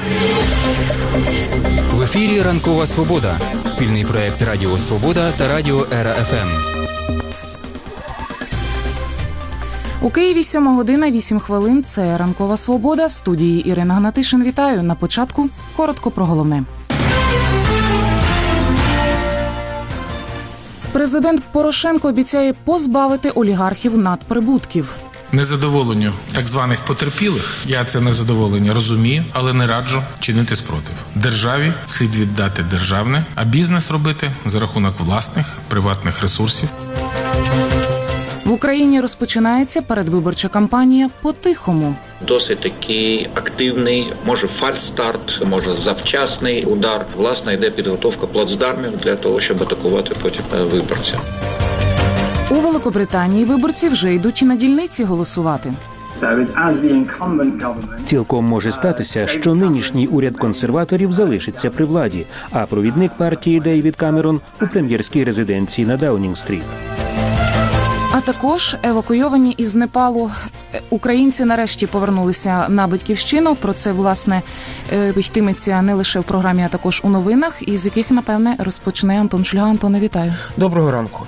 В ефірі «Ранкова Свобода» – спільний проєкт Радіо Свобода та Радіо Ера ФМ. У Києві 7 година 8 хвилин. Це «Ранкова Свобода». В студії Ірина Гнатишин. Вітаю. На початку коротко про головне. Президент Порошенко обіцяє позбавити олігархів надприбутків. Незадоволенню так званих потерпілих, я це незадоволення розумію, але не раджу чинити спротив. Державі слід віддати державне, а бізнес робити за рахунок власних приватних ресурсів. В Україні розпочинається передвиборча кампанія по-тихому. Досить такий активний, може фальстарт, може завчасний удар. Власне, йде підготовка плацдармів для того, щоб атакувати потім виборців. У Великобританії виборці вже йдуть на дільниці голосувати. Цілком може статися, що нинішній уряд консерваторів залишиться при владі, а провідник партії Дейвід Камерон у прем'єрській резиденції на Даунінг-стріт. А також евакуйовані із Непалу українці нарешті повернулися на батьківщину. Про це, власне, йтиметься не лише в програмі, а також у новинах, із яких, напевне, розпочне Антон Шульга. Антоне, вітаю. Доброго ранку.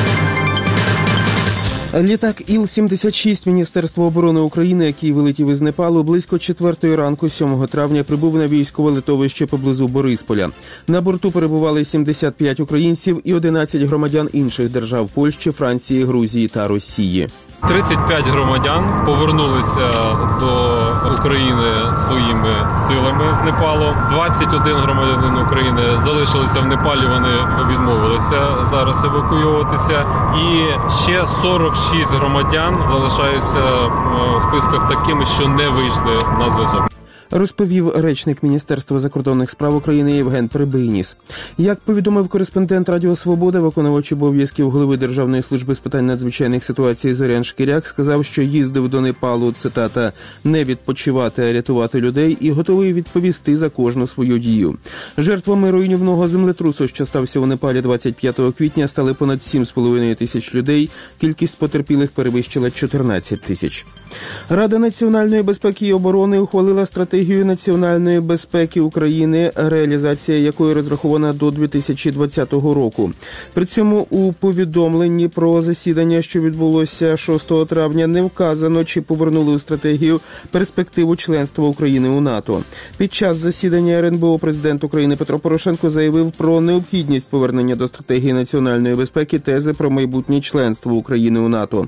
Літак Іл-76 Міністерства оборони України, який вилетів із Непалу, близько 4 ранку 7 травня прибув на військове литовище поблизу Борисполя. На борту перебували 75 українців і 11 громадян інших держав – Польщі, Франції, Грузії та Росії. 35 громадян повернулися до України своїми силами з Непалу. 21 громадянин України залишилися в Непалі, вони відмовилися зараз евакуюватися. І ще 46 громадян залишаються в списках такими, що не вийшли на зв'язок. Розповів речник Міністерства закордонних справ України Євген Прибийніс. Як повідомив кореспондент Радіо Свобода, виконувач обов'язків голови Державної служби з питань надзвичайних ситуацій Зорян Шкіряк сказав, що їздив до Непалу, цитата, «не відпочивати, а рятувати людей» і готовий відповісти за кожну свою дію. Жертвами руйнівного землетрусу, що стався у Непалі 25 квітня, стали понад 7,5 тисяч людей. Кількість потерпілих перевищила 14 тисяч. Рада національної безпеки і оборони ухвалила стратегію національної безпеки України, реалізація якої розрахована до 2020 року. При цьому у повідомленні про засідання, що відбулося 6 травня, не вказано, чи повернули у стратегію перспективу членства України у НАТО. Під час засідання РНБО президент України Петро Порошенко заявив про необхідність повернення до стратегії національної безпеки тези про майбутнє членство України у НАТО.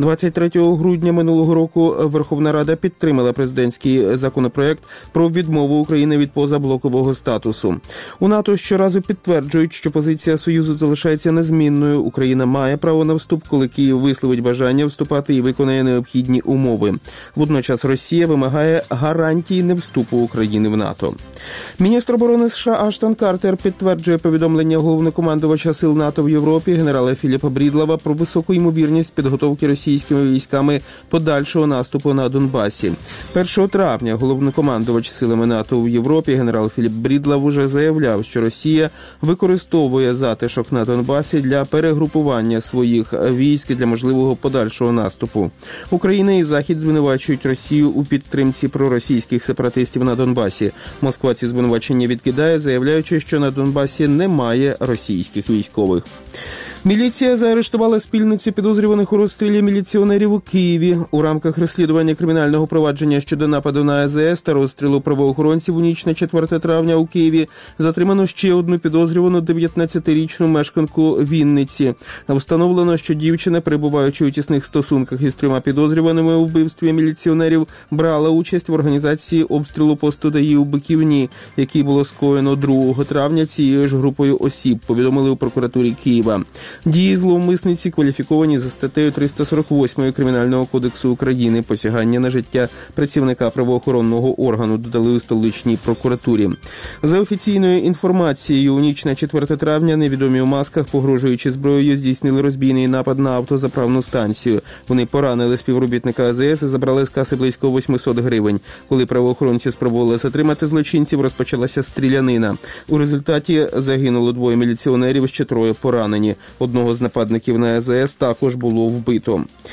23 грудня минулого року Верховна Рада підтримала президентський законопроект про відмову України від позаблокового статусу. У НАТО щоразу підтверджують, що позиція Союзу залишається незмінною. Україна має право на вступ, коли Київ висловить бажання вступати і виконає необхідні умови. Водночас Росія вимагає гарантій невступу України в НАТО. Міністр оборони США Аштон Картер підтверджує повідомлення головнокомандувача сил НАТО в Європі генерала Філіпа Брідлава про високу ймовірність підготовки російськими військами подальшого наступу на Донбасі. 1 травня головнокомандувач силами НАТО в Європі генерал Філіп Брідлав уже заявляв, що Росія використовує затишок на Донбасі для перегрупування своїх військ для можливого подальшого наступу. Україна і Захід звинувачують Росію у підтримці проросійських сепаратистів на Донбасі. Москва ці звинувачення відкидає, заявляючи, що на Донбасі немає російських військових. Міліція заарештувала спільницю підозрюваних у розстрілі міліціонерів у Києві. У рамках розслідування кримінального провадження щодо нападу на АЗС та розстрілу правоохоронців у ніч на 4 травня у Києві затримано ще одну підозрювану 19-річну мешканку Вінниці. Встановлено, що дівчина, перебуваючи у тісних стосунках із 3 підозрюваними у вбивстві міліціонерів, брала участь в організації обстрілу посту ДАІ у Биківні, який було скоєно 2 травня цією ж групою осіб, повідомили у прокуратурі Києва. Дії зловмисниці кваліфіковані за статтею 348 Кримінального кодексу України «Посягання на життя працівника правоохоронного органу», додали у столичній прокуратурі. За офіційною інформацією, у ніч на 4 травня невідомі у масках, погрожуючи зброєю, здійснили розбійний напад на автозаправну станцію. Вони поранили співробітника АЗС і забрали з каси близько 800 гривень. Коли правоохоронці спробували затримати злочинців, розпочалася стрілянина. У результаті загинуло 2 міліціонерів, ще 3 поранені. Одного з нападників на АЗС також було вбито.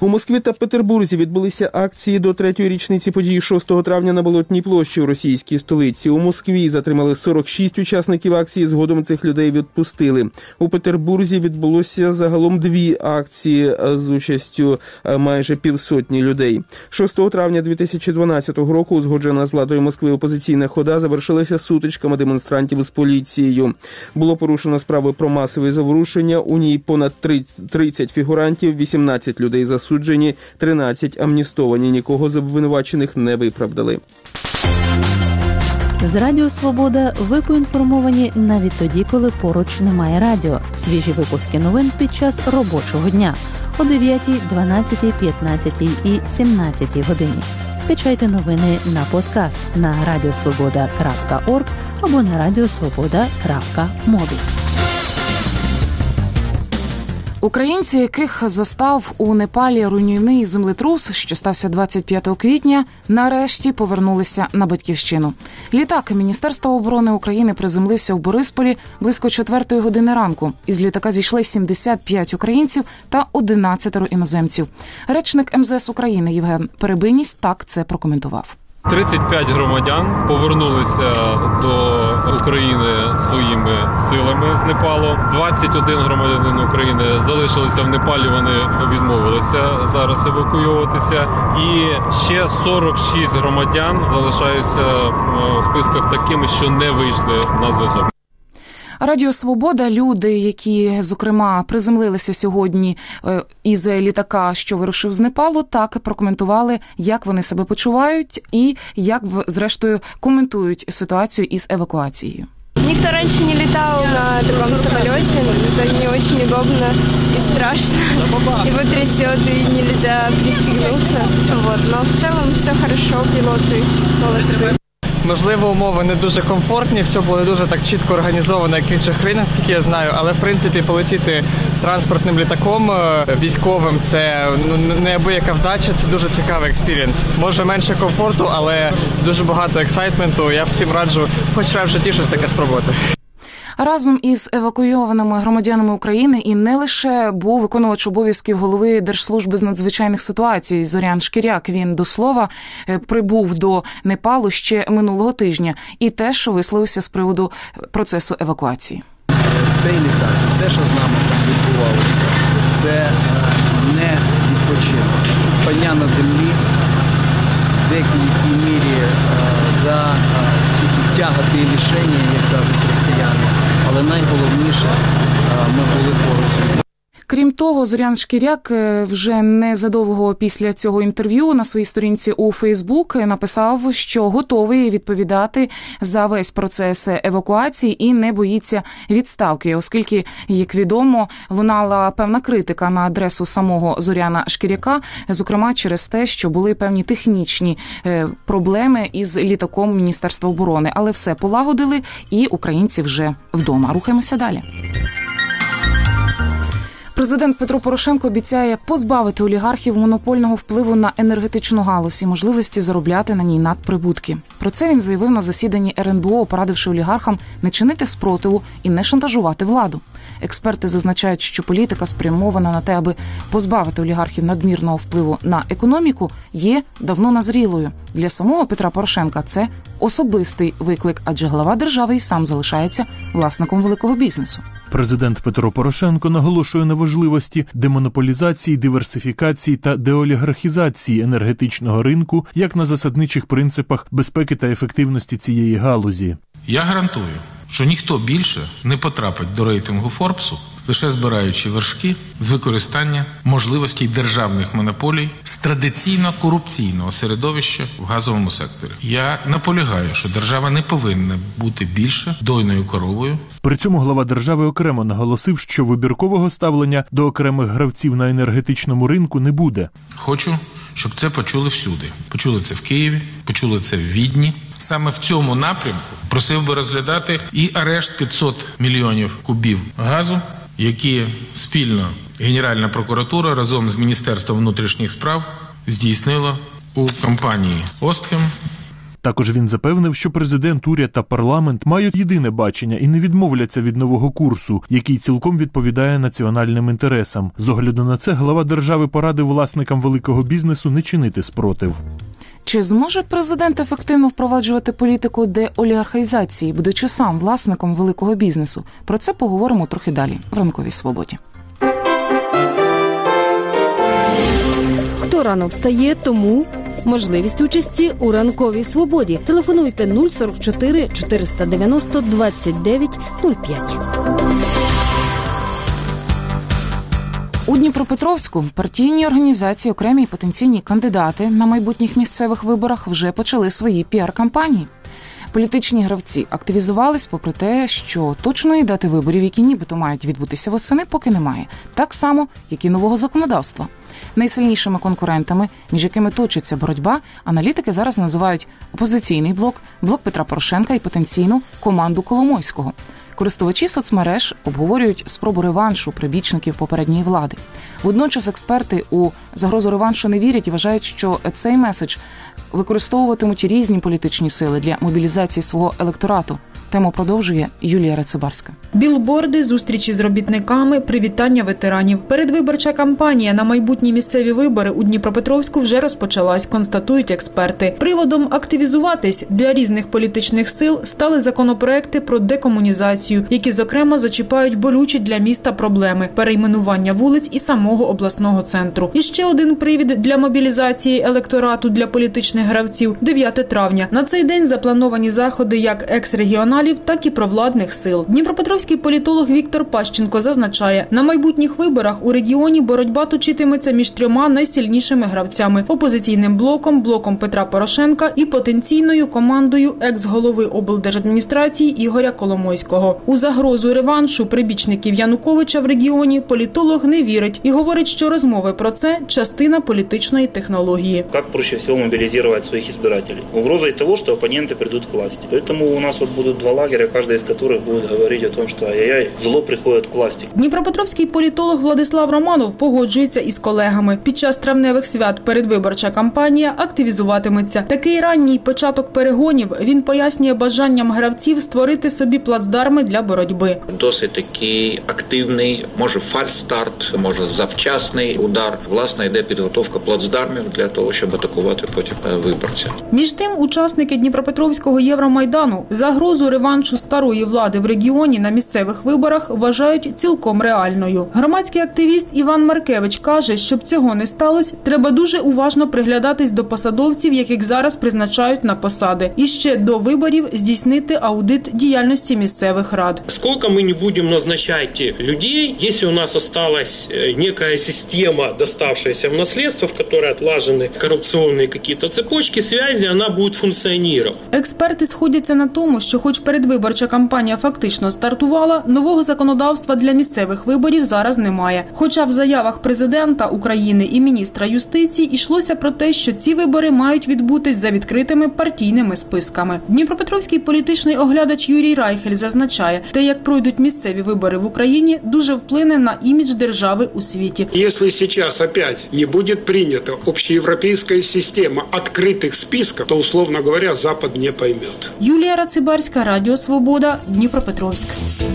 У Москві та Петербурзі відбулися акції до 3-ї річниці події 6 травня на Болотній площі у російській столиці. У Москві затримали 46 учасників акції, згодом цих людей відпустили. У Петербурзі відбулося загалом 2 акції з участю майже півсотні людей. 6 травня 2012 року узгоджена з владою Москви опозиційна хода завершилася сутичками демонстрантів з поліцією. Було порушено справи про масові заворушення, у ній понад 30 фігурантів, 18 людей засуджені, 13 амністовані. Нікого з обвинувачених не виправдали. З Радіо Свобода ви поінформовані навіть тоді, коли поруч немає радіо. Свіжі випуски новин під час робочого дня о 9, 12, 15 і 17 годині. Скачайте новини на подкаст на radiosvoboda.org або на radiosvoboda.mobi. Українці, яких застав у Непалі руйнівний землетрус, що стався 25 квітня, нарешті повернулися на батьківщину. Літак Міністерства оборони України приземлився в Борисполі близько 4 години ранку. Із літака зійшли 75 українців та 11 іноземців. Речник МЗС України Євген Перебийніс так це прокоментував. 35 громадян повернулися до України своїми силами з Непалу. 21 громадянин України залишилися в Непалі, вони відмовилися зараз евакуйовуватися. І ще 46 громадян залишаються в списках такими, що не вийшли на зв'язок. Радіо Свобода, люди, які, зокрема, приземлилися сьогодні із літака, що вирушив з Непалу, так прокоментували, як вони себе почувають і як, зрештою, коментують ситуацію із евакуацією. Никто раньше не летал на таком самолете, это не очень удобно и страшно. Его трясет, и нельзя пристегнуться. Но в целом все хорошо, пилоты молодцы. Можливо, умови не дуже комфортні, все було не дуже так чітко організовано, як в інших країнах, скільки я знаю, але, в принципі, полетіти транспортним літаком військовим – це неабияка вдача, це дуже цікавий експірієнс. Може, менше комфорту, але дуже багато ексайтменту. Я всім раджу хоч раз в житті щось таке спробувати. Разом із евакуйованими громадянами України і не лише був виконувач обов'язків голови Держслужби з надзвичайних ситуацій Зорян Шкіряк. Він, до слова, прибув до Непалу ще минулого тижня і теж висловився з приводу процесу евакуації. Цей літак, все, що з нами там відбувалося, це не відпочинок. Спання на землі, в деякій мірі всі ті тягати і лишення, як кажуть росіяни. Але найголовніше, ми були поруч. Крім того, Зорян Шкіряк вже незадовго після цього інтерв'ю на своїй сторінці у Фейсбук написав, що готовий відповідати за весь процес евакуації і не боїться відставки, оскільки, як відомо, лунала певна критика на адресу самого Зоряна Шкіряка, зокрема через те, що були певні технічні проблеми із літаком Міністерства оборони. Але все полагодили і українці вже вдома. Рухаємося далі. Президент Петро Порошенко обіцяє позбавити олігархів монопольного впливу на енергетичну галузь і можливості заробляти на ній надприбутки. Про це він заявив на засіданні РНБО, порадивши олігархам не чинити спротиву і не шантажувати владу. Експерти зазначають, що політика, спрямована на те, аби позбавити олігархів надмірного впливу на економіку, є давно назрілою. Для самого Петра Порошенка це особистий виклик, адже глава держави і сам залишається власником великого бізнесу. Президент Петро Порошенко наголошує на важливості демонополізації, диверсифікації та деолігархізації енергетичного ринку як на засадничих принципах безпеки та ефективності цієї галузі. Я гарантую, що ніхто більше не потрапить до рейтингу Форбсу, лише збираючи вершки з використання можливостей державних монополій з традиційно корупційного середовища в газовому секторі. Я наполягаю, що держава не повинна бути більше дойною коровою. При цьому глава держави окремо наголосив, що вибіркового ставлення до окремих гравців на енергетичному ринку не буде. Хочу, щоб це почули всюди. Почули це в Києві, почули це в Відні. Саме в цьому напрямку просив би розглядати і арешт 500 мільйонів кубів газу, які спільно Генеральна прокуратура разом з Міністерством внутрішніх справ здійснила у компанії «Остхем» Також він запевнив, що президент, уряд та парламент мають єдине бачення і не відмовляться від нового курсу, який цілком відповідає національним інтересам. З огляду на це глава держави порадив власникам великого бізнесу не чинити спротив. Чи зможе президент ефективно впроваджувати політику деолігархізації, будучи сам власником великого бізнесу? Про це поговоримо трохи далі в «Ранковій свободі». Хто рано встає, тому можливість участі у «Ранковій свободі». Телефонуйте 044 490 29 05. У Дніпропетровську партійні організації, окремі і потенційні кандидати на майбутніх місцевих виборах вже почали свої піар-кампанії. Політичні гравці активізувались, попри те, що точної дати виборів, які нібито мають відбутися восени, поки немає. Так само, як і нового законодавства. Найсильнішими конкурентами, між якими точиться боротьба, аналітики зараз називають опозиційний блок, блок Петра Порошенка і потенційну команду Коломойського. Користувачі соцмереж обговорюють спробу реваншу прибічників попередньої влади. Водночас експерти у загрозу реваншу не вірять і вважають, що цей меседж використовуватимуть різні політичні сили для мобілізації свого електорату. Тему продовжує Юлія Рацибарська. Білборди, зустрічі з робітниками, привітання ветеранів. Передвиборча кампанія на майбутні місцеві вибори у Дніпропетровську вже розпочалась, констатують експерти. Приводом активізуватись для різних політичних сил стали законопроекти про декомунізацію, які, зокрема, зачіпають болючі для міста проблеми – перейменування вулиць і самого обласного центру. І ще один привід для мобілізації електорату для політичних гравців – 9 травня. На цей день заплановані заходи як екс-регіоналів, так і провладних сил. Дніпропетровський політолог Віктор Пащенко зазначає, на майбутніх виборах у регіоні боротьба точитиметься між 3 найсильнішими гравцями – опозиційним блоком, блоком Петра Порошенка і потенційною командою екс-голови облдержадміністрації Ігоря Коломойського. У загрозу реваншу прибічників Януковича в регіоні політолог не вірить і говорить, що розмови про це – частина політичної технології. Як проще всього мобілізувати своїх избирателей? Угрозою того, що опоненти прийдуть к власти. Тому у нас будуть 2 лагеря, каждый из которых будет говорить о том, что ай-яй-яй, зло приходит к власти. Дніпропетровський політолог Владислав Романов погоджується із колегами. Під час травневих свят передвиборча кампанія активізуватиметься. Такий ранній початок перегонів, він пояснює бажанням гравців створити собі плацдарми для боротьби. Досить такий активний, може фальстарт, може завчасний удар. Власне, йде підготовка плацдармів для того, щоб атакувати потім виборця. Між тим, учасники Дніпропетровського Євромайдану загрозу реваншу старої влади в регіоні на місцевих виборах вважають цілком реальною. Громадський активіст Іван Маркевич каже, щоб цього не сталося, треба дуже уважно приглядатись до посадовців, яких зараз призначають на посади. І ще до виборів здійснити аудит діяльності місцевих рад. Скільки ми не будемо назначати людей, якщо у нас залишилась некая система, доставшаяся в наслідство, в якій отлажені корупційні якісь цепочки зв'язку, вона буде функціонувати. Експерти сходяться на тому, що хоч передвиборча кампанія фактично стартувала, нового законодавства для місцевих виборів зараз немає. Хоча в заявах президента України і міністра юстиції йшлося про те, що ці вибори мають відбутись за відкритими партійними списками. Дніпропетровський політичний оглядач Юрій Райхель зазначає, те, як пройдуть місцеві вибори в Україні, дуже вплине на імідж держави у світі. Якщо зараз опять не буде прийнята общеєвропейська система відкритих списків, то, условно говоря, Запад не пойме. Юлія Рацибарська, Радіо Свобода, Дніпропетровськ.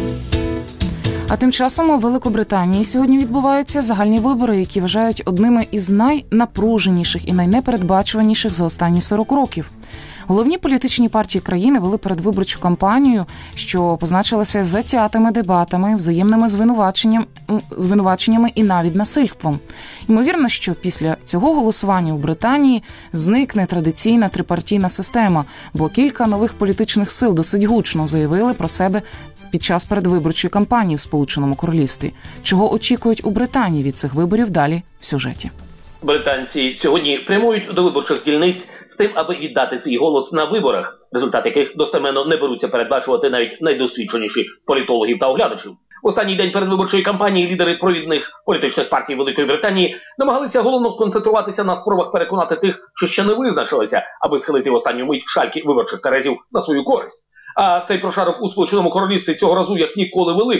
А тим часом у Великобританії сьогодні відбуваються загальні вибори, які вважають одними із найнапруженіших і найнепередбачуваніших за останні 40 років. Головні політичні партії країни вели передвиборчу кампанію, що позначилася затятими дебатами, взаємними звинуваченнями і навіть насильством. Ймовірно, що після цього голосування у Британії зникне традиційна трипартійна система, бо кілька нових політичних сил досить гучно заявили про себе під час передвиборчої кампанії в Сполученому Королівстві. Чого очікують у Британії від цих виборів, далі в сюжеті. Британці сьогодні прямують до виборчих дільниць з тим, аби віддати свій голос на виборах, результат яких достеменно не беруться передбачувати навіть найдосвідченіші з політологів та оглядачів. В останній день передвиборчої кампанії лідери провідних політичних партій Великої Британії намагалися головно сконцентруватися на спробах переконати тих, що ще не визначилися, аби схилити в останню мить шальки виборчих терезів на свою користь. А цей прошарок у Сполученому Королівстві цього разу як ніколи великий.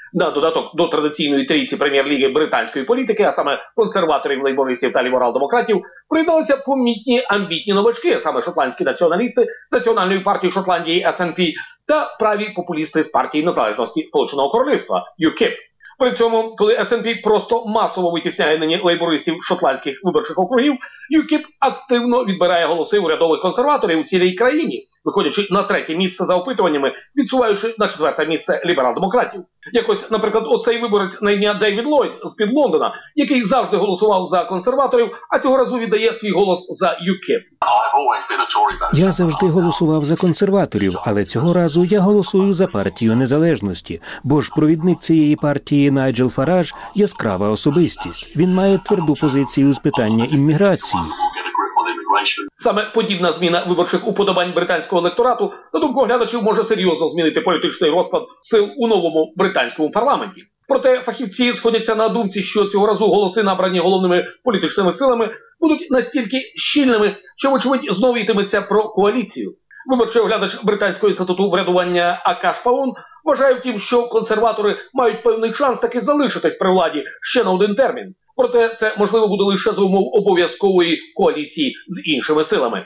На додаток до традиційної трійці прем'єр-ліги британської політики, а саме консерваторів, лейбористів та ліберал-демократів, приєдналися помітні амбітні новачки, а саме шотландські націоналісти Національної партії Шотландії SNP та праві популісти з партії Незалежності Сполученого Королівства UKIP. При цьому, коли SNP просто масово витісняє нині лейбористів шотландських виборчих округів, UKIP активно відбирає голоси урядових консерваторів у цілій країні, виходячи на 3-те місце за опитуваннями, відсуваючи на 4-те місце ліберал-демократів. Якось, наприклад, оцей виборець на ім'я Дейвід Ллойд з-під Лондона, який завжди голосував за консерваторів, а цього разу віддає свій голос за UKIP. Я завжди голосував за консерваторів, але цього разу я голосую за партію Незалежності, бо ж провідник цієї партії Найджел Фараж – яскрава особистість. Він має тверду позицію з питання імміграції. Саме подібна зміна виборчих уподобань британського електорату, на думку оглядачів, може серйозно змінити політичний розклад сил у новому британському парламенті. Проте фахівці сходяться на думці, що цього разу голоси, набрані головними політичними силами, будуть настільки щільними, що, вочевидь, знову йтиметься про коаліцію. Виборчий оглядач Британського інституту врядування Акаш Паун вважає, втім, що консерватори мають певний шанс таки залишитись при владі ще на один термін. Проте це можливо буде лише за умов обов'язкової коаліції з іншими силами.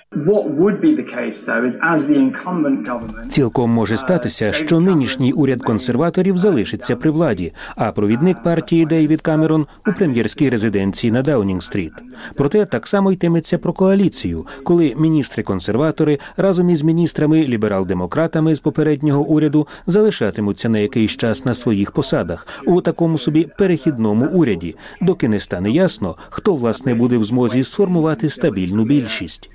Цілком може статися, що нинішній уряд консерваторів залишиться при владі, а провідник партії Дейвід Камерон у прем'єрській резиденції на Даунінг-стріт. Проте так само йтиметься про коаліцію, коли міністри-консерватори разом із міністрами-ліберал-демократами з попереднього уряду залишатимуться на якийсь час на своїх посадах у такому собі перехідному уряді, доки не стане ясно, хто, власне, буде в змозі сформувати стабільну більшість.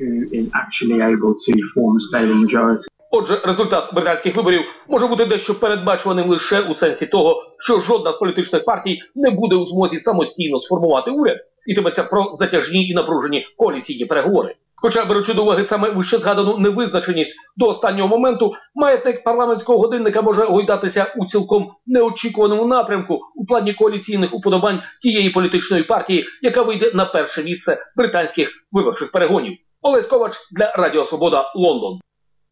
Отже, результат британських виборів може бути дещо передбачуваним лише у сенсі того, що жодна з політичних партій не буде у змозі самостійно сформувати уряд. Йтиметься про затяжні і напружені коаліційні переговори. Хоча, беручи до уваги саме вище згадану невизначеність до останнього моменту, маятник парламентського годинника може гойдатися у цілком неочікуваному напрямку у плані коаліційних уподобань тієї політичної партії, яка вийде на перше місце британських виборчих перегонів. Олесь Ковач для Радіо Свобода, Лондон.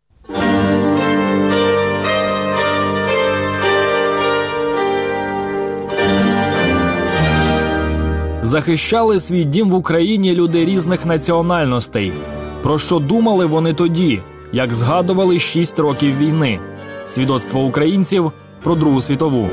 Захищали свій дім в Україні люди різних національностей. Про що думали вони тоді, як згадували 6 років війни? Свідоцтво українців про Другу світову.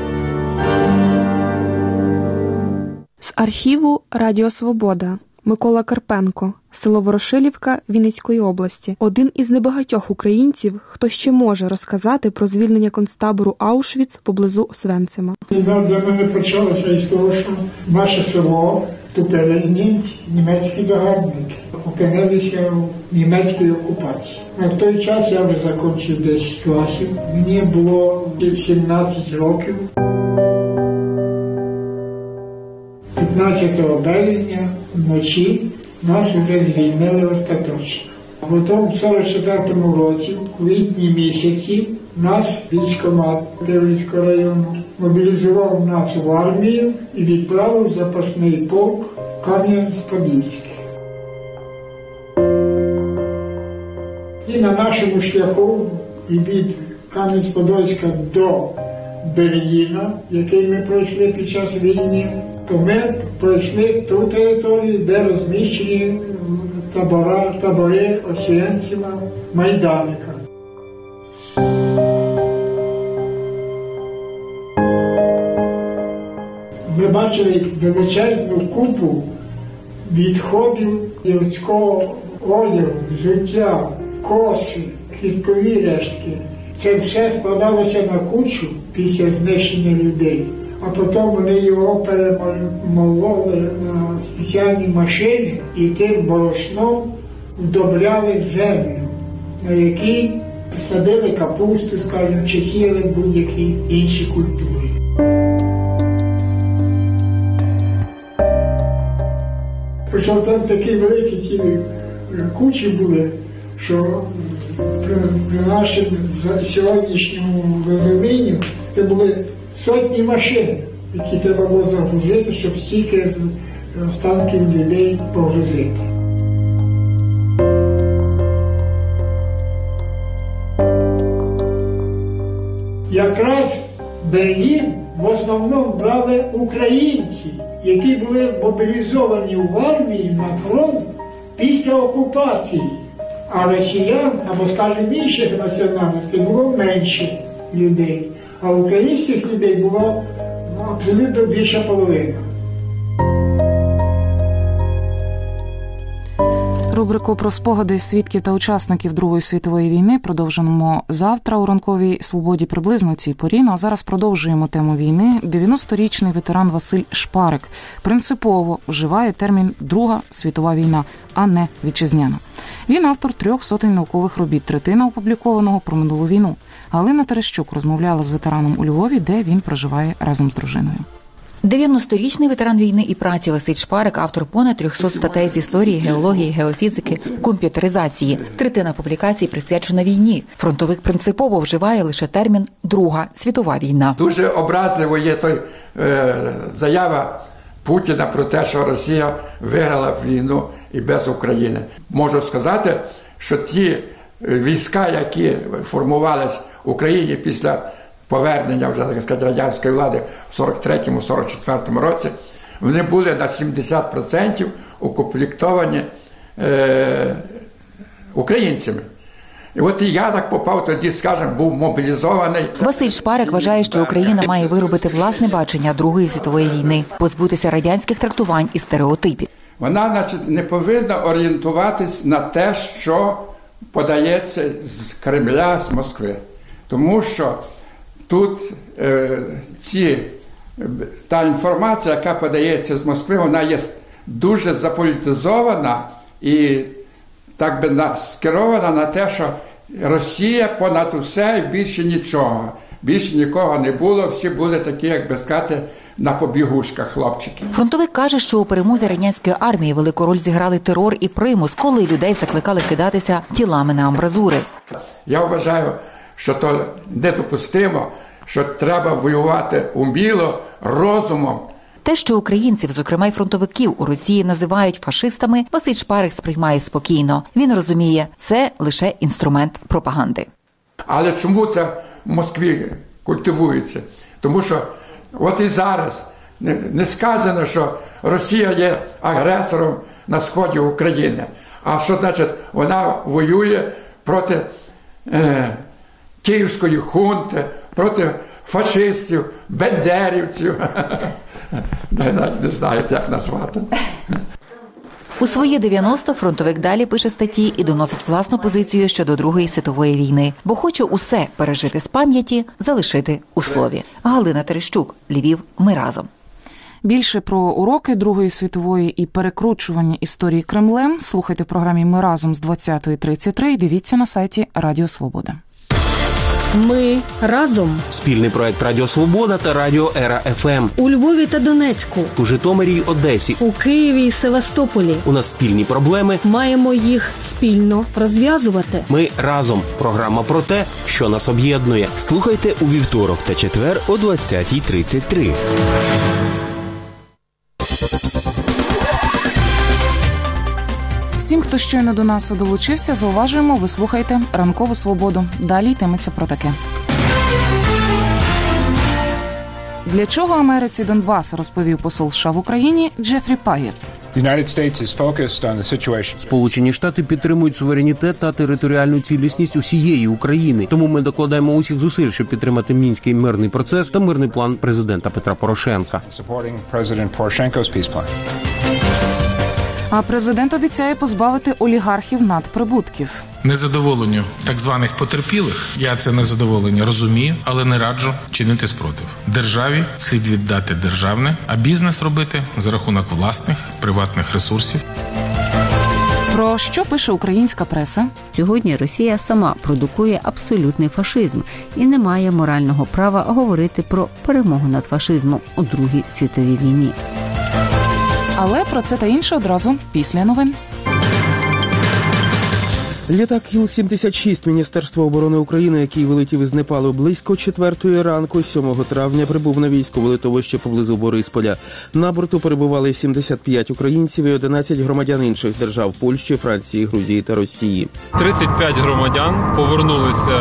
З архіву Радіо Свобода. Микола Карпенко, село Ворошилівка Вінницької області. Один із небагатьох українців, хто ще може розказати про звільнення концтабору Аушвіц поблизу Освенцима. Війна для мене почалася із того, що наше село вступили німці, німецькі загарбники, опинилися в німецькій окупації. На той час я вже закінчив 10 класів, мені було 17 років. 15 березня вночі нас вже звільнили остаточно. А потім в 44-му році, в квітні місяці, нас військкомат Київського району мобілізував нас в армію і відправив в запасний полк Кам'янець-Подільський. І на нашому шляху від Кам'янець-Подільська до Берліна, який ми пройшли під час війни, то ми пройшли ту територію, де розміщені табори Освенцима, Майданика. Ми бачили величезну купу відходів людського одягу, взуття, коси, кісткові рештки. Це все складалося на кучу після знищення людей. А потім вони його перемололи на спеціальні машини і тим борошном вдобряли землю, на якій садили капусту, скажімо, чи сіяли будь-які інші культури. Причому там такі великі ці кучі були, що при нашому сьогоднішньому розумінню це були сотні машин, які треба було загрузити, щоб стільки останків людей погрузити. Якраз Берлін в основному брали українці, які були мобілізовані в армії на фронт після окупації. А росіян, або, скажімо, інших національностей було менше людей. А українських людей було абсолютно більша половина. Рубрику про спогади свідків та учасників Другої світової війни продовжимо завтра у ранковій свободі приблизно у цій порі. Ну а зараз продовжуємо тему війни. 90-річний ветеран Василь Шпарик принципово вживає термін «Друга світова війна», а не «вітчизняна». Він автор 300 наукових робіт, третина опублікованого про минулу війну. Галина Терещук розмовляла з ветераном у Львові, де він проживає разом з дружиною. 90-річний ветеран війни і праці Василь Шпарик – автор понад 300 статей з історії, геології, геофізики, комп'ютеризації. Третина публікацій присвячена війні. Фронтовик принципово вживає лише термін «Друга світова війна». Дуже образливо є заява Путіна про те, що Росія виграла війну і без України. Можу сказати, що ті війська, які формувались в Україні після повернення вже, так сказати, радянської влади в 43-44 році, вони були на 70% укомплектовані українцями. І от і я так попав тоді, скажімо, був мобілізований. Василь Шпарик вважає, що Україна має виробити власне бачення Другої світової війни, позбутися радянських трактувань і стереотипів. Вона, значить, не повинна орієнтуватись на те, що подається з Кремля, з Москви. Тому що тут та інформація, яка подається з Москви, вона є дуже заполітизована і так би скерована на те, що Росія понад усе і більше нічого. Більше нікого не було, всі були такі, як би сказати, на побігушках хлопчики. Фронтовик каже, що у перемозі радянської армії велику роль зіграли терор і примус, коли людей закликали кидатися тілами на амбразури. Я вважаю, що то недопустимо, що треба воювати уміло, розумом. Те, що українців, зокрема й фронтовиків, у Росії називають фашистами, Василь Шпарик сприймає спокійно. Він розуміє, це лише інструмент пропаганди. Але чому це в Москві культивується? Тому що от і зараз не сказано, що Росія є агресором на сході України. А що значить, вона воює проти київської хунти, проти фашистів, бендерівців. Навіть не знають, як назвати. У свої 90 фронтовик далі пише статті і доносить власну позицію щодо Другої світової війни, бо хоче усе пережити з пам'яті, залишити у слові. Галина Терещук, Львів, ми разом. Більше про уроки Другої світової і перекручування історії Кремлем слухайте в програмі «Ми разом» з 20:33 і дивіться на сайті Радіо Свобода. Ми разом. Спільний проект Радіо Свобода та Радіо Ера ФМ. У Львові та Донецьку. У Житомирі й Одесі. У Києві і Севастополі. У нас спільні проблеми. Маємо їх спільно розв'язувати. Ми разом. Програма про те, що нас об'єднує. Слухайте у вівторок та четвер о 20:33. Всім, хто щойно до нас долучився, зауважуємо, ви слухаєте «Ранкову свободу». Далі йтиметься про таке. Для чого Америці Донбас, розповів посол США в Україні Джефрі Паєт. Сполучені Штати підтримують суверенітет та територіальну цілісність усієї України. Тому ми докладаємо усіх зусиль, щоб підтримати мінський мирний процес та мирний план президента Петра Порошенка. А президент обіцяє позбавити олігархів надприбутків. Незадоволенню так званих потерпілих, я це незадоволення розумію, але не раджу чинити спротив. Державі слід віддати державне, а бізнес робити за рахунок власних приватних ресурсів. Про що пише українська преса? Сьогодні Росія сама продукує абсолютний фашизм і не має морального права говорити про перемогу над фашизмом у Другій світовій війні. Але про це та інше одразу після новин. Літак Іл-76 Міністерства оборони України, який вилетів із Непалу близько 4-ї ранку 7 травня, прибув на військове литовище поблизу Борисполя. На борту перебували 75 українців і 11 громадян інших держав – Польщі, Франції, Грузії та Росії. 35 громадян повернулися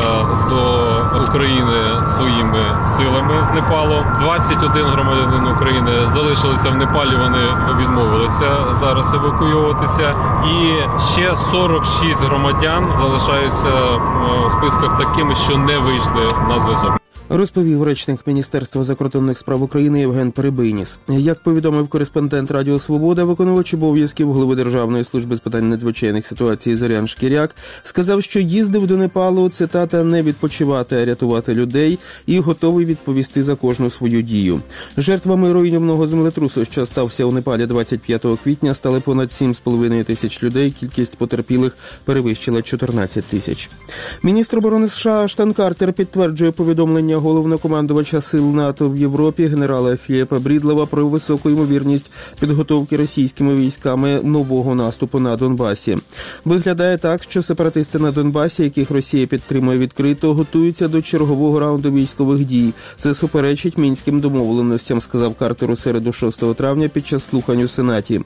до України своїми силами з Непалу. 21 громадянин України залишилися в Непалі, вони відмовилися зараз евакуюватися. І ще 46 громадян залишаються в списках такими, що не вийшли на зв'язок. Розповів речник Міністерства закордонних справ України Євген Перебийніс. Як повідомив кореспондент Радіо Свобода, виконувач обов'язків голови Державної служби з питань надзвичайних ситуацій Зорян Шкіряк сказав, що їздив до Непалу, цитата, не відпочивати, а рятувати людей і готовий відповісти за кожну свою дію. Жертвами руйнівного землетрусу, що стався у Непалі 25 квітня, стали понад 7,5 тисяч людей, кількість потерпілих перевищила 14 тисяч. Міністр оборони США Аштон Картер підтверджує повідомлення головнокомандувача сил НАТО в Європі генерала Філіпа Брідлова про високу ймовірність підготовки російськими військами нового наступу на Донбасі. Виглядає так, що сепаратисти на Донбасі, яких Росія підтримує відкрито, готуються до чергового раунду військових дій. Це суперечить мінським домовленостям, сказав Картер у середу 6 травня під час слухань у Сенаті.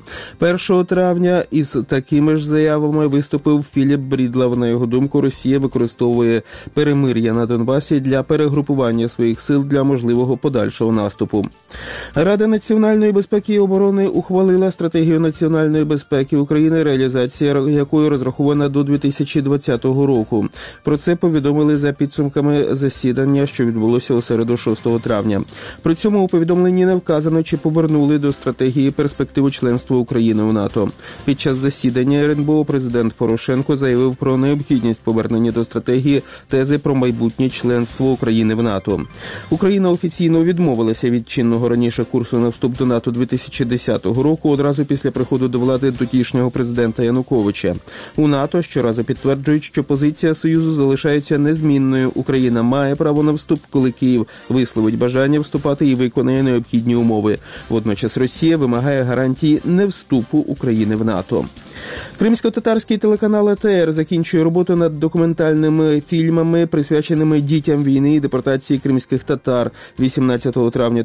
1 травня із такими ж заявами виступив Філіп Брідлов. На його думку, Росія використовує перемир'я на Донбасі для перегрупування своїх сил для можливого подальшого наступу. Рада національної безпеки і оборони ухвалила стратегію національної безпеки України, реалізація якої розрахована до 2020 року. Про це повідомили за підсумками засідання, що відбулося у середу 6 травня. При цьому у повідомленні не вказано, чи повернули до стратегії перспективу членства України у НАТО. Під час засідання РНБО президент Порошенко заявив про необхідність повернення до стратегії тези про майбутнє членство України в НАТО. Україна офіційно відмовилася від чинного раніше курсу на вступ до НАТО 2010 року, одразу після приходу до влади тодішнього президента Януковича. У НАТО щоразу підтверджують, що позиція Союзу залишається незмінною. Україна має право на вступ, коли Київ висловить бажання вступати і виконає необхідні умови. Водночас Росія вимагає гарантії невступу України в НАТО. Кримсько-татарський телеканал АТР закінчує роботу над документальними фільмами, присвяченими дітям війни і депортації кримських татар 18 травня